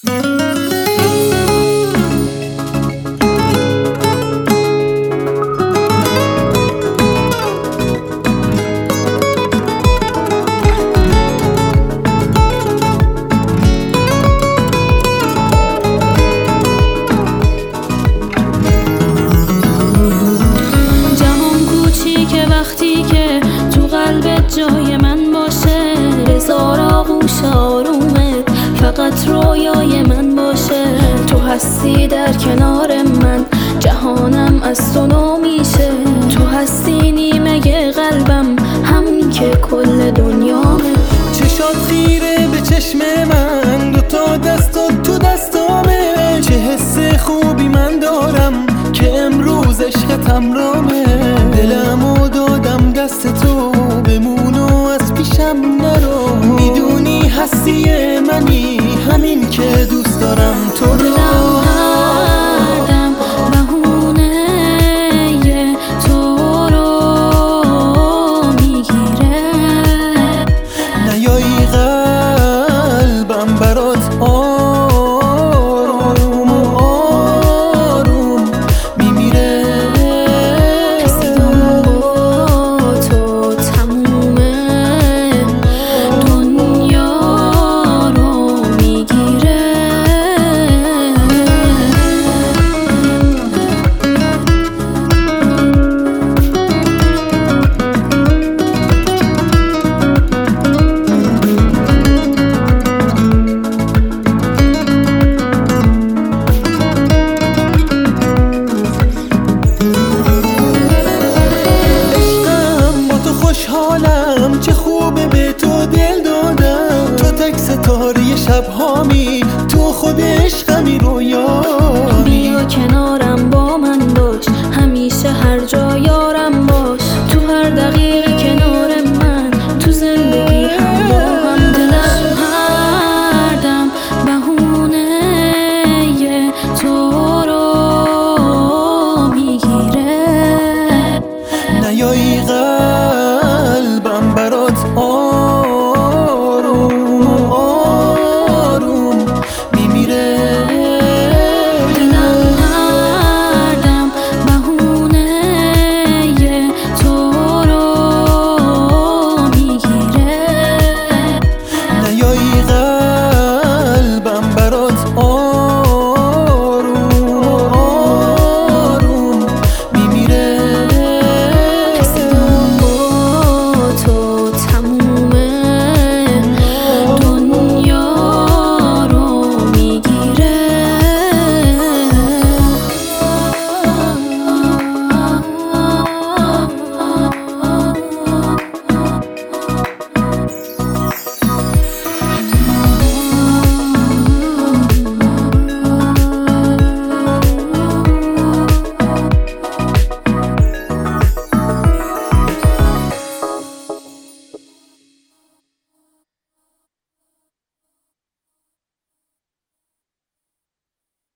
وقتی که تو قلبت جای من باشه، هزار آغوش آرومت فقط رویای من باشه. تو هستی در کنار من، جهانم از تو نو میشه. تو هستی نیمه قلبم، همین که کل دنیامه. چشات خیره به چشم من، دوتا دستات تو دستامه. چه حس خوبی من دارم که امروز عشقتم رامه. دلمو دادم دست تو، بمون و از پیشم نرو. میدونی هستی منی، همین که دوست دارم تو رو. چه خوبه به تو دل دادم، تو تک ستاره شب هامی، تو خود عشقمی رویامی. بیا کنارم